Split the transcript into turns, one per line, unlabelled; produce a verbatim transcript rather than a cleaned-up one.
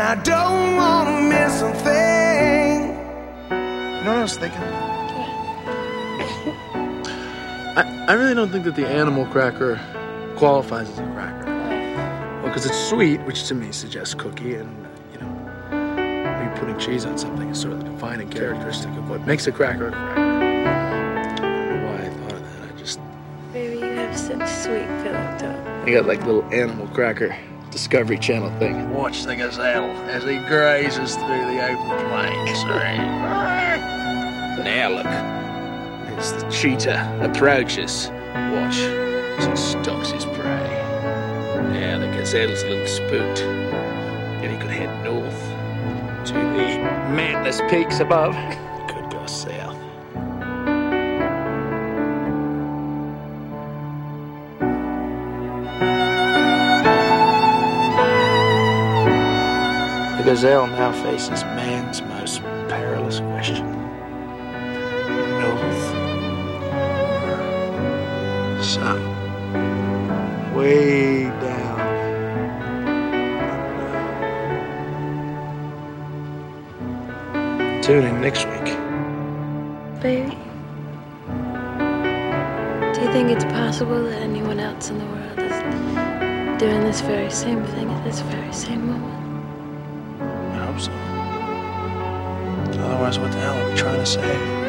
I don't want to miss a thing.
You know what I was thinking? I, I really don't think that the animal cracker qualifies as a cracker. Well, because it's sweet, which to me suggests cookie, and, you know, maybe putting cheese on something is sort of the defining characteristic of what makes a cracker a cracker. I don't know why I thought of that. I just...
Baby, you have such sweet pillow talk.
I got like little animal cracker Discovery Channel thing. Watch the gazelle as he grazes through the open plains. Now look, as the cheetah approaches, watch as he stalks his prey. Now the gazelle's a little spooked, and he could head north to the mountainous peaks above. Could go south. The gazelle now faces man's most perilous question. North or south? Way down under. Tune in next week.
Baby, do you think it's possible that anyone else in the world is doing this very same thing at this very same moment?
I hope so. Otherwise, what the hell are we trying to save?